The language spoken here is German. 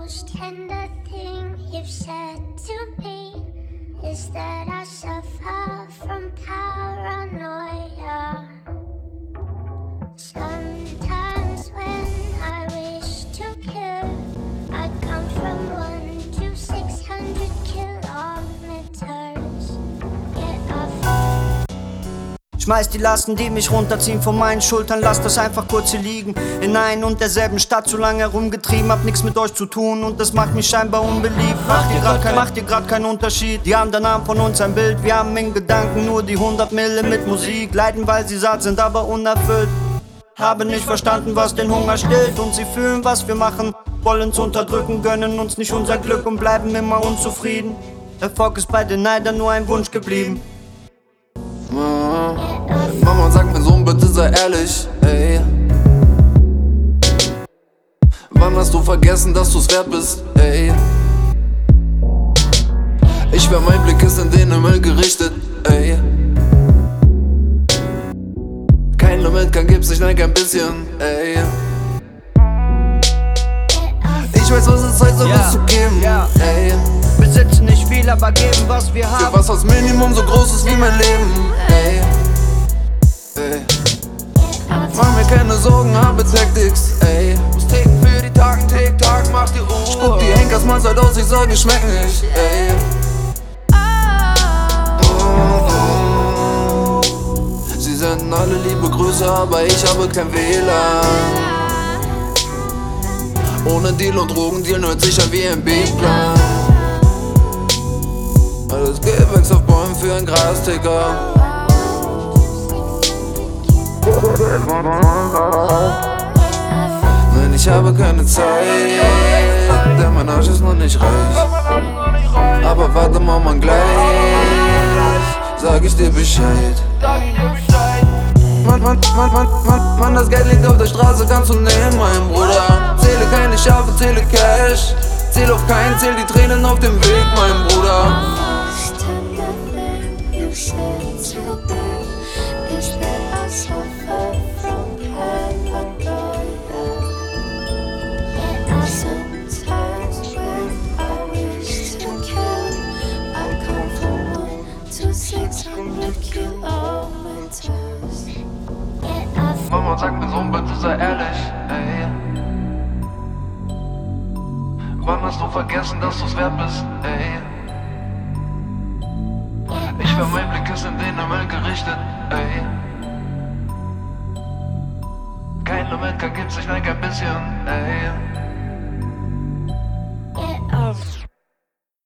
most tender thing you've said to me is that I suffer from paranoia. Sometimes when I wish to kill, I come from 1 to 600 kilometers. Get off. Schmeiß die Lasten, die mich runterziehen von meinen Schultern, lass das einfach kurz hier liegen. In ein und derselben Stadt zu lange herumgetrieben, hab nix mit euch zu tun und das macht mich scheinbar unbeliebt. Macht dir grad keinen Unterschied, die anderen haben von uns ein Bild. Wir haben in Gedanken nur die 100 Mille mit Musik. Leiden, weil sie satt sind, aber unerfüllt. Haben nicht verstanden, was den Hunger stillt. Und sie fühlen, was wir machen, wollen's unterdrücken, gönnen uns nicht unser Glück und bleiben immer unzufrieden. Erfolg ist bei den Neidern nur ein Wunsch geblieben. Mama sagt mir, Sohn, bitte sei ehrlich, ey. Wann hast du vergessen, dass du's wert bist, ey? Ich schwör, mein Blick ist in den Himmel gerichtet, ey. Kein Limit, kein gibt's nicht, nein, kein bisschen, ey. Ich weiß, was es heißt, etwas zu geben, ey. Besitzen nicht viel, aber geben, was wir haben. Für was das Minimum so groß ist wie mein Leben, ey. Ey. Mach mir keine Sorgen, habe Tactics, ey. Muss ticken für die Tagen, Tick-Tack, mach die Uhr. Spuck die Henkers Mahlzeit aus, ich sag, die schmecken nicht, ey. Sie senden alle liebe Grüße, aber ich habe kein WLAN. Ohne Deal und Drogendeal, hört sich an wie ein B-Plan. Alles Gewächs auf Bäumen für ein Grasticker. Nein, ich habe keine Zeit, denn mein Arsch ist noch nicht reich. Aber warte mal, Mann, gleich sag ich dir Bescheid. Mann, das Geld liegt auf der Straße, kannst du nehmen, mein Bruder. Zähle keine Schafe, zähle Cash. Zähl auf keinen, zähl die Tränen auf dem Weg, mein Bruder. Mama sagt mir, Sohn, bitte sei ehrlich, ey. Wann hast du vergessen, dass du's wert bist, ey? Ich schwör, mein Blick ist in den Himmel gerichtet, ey. Kein Limit, kein gibt's nicht, nein, kein bisschen, ey. Get off.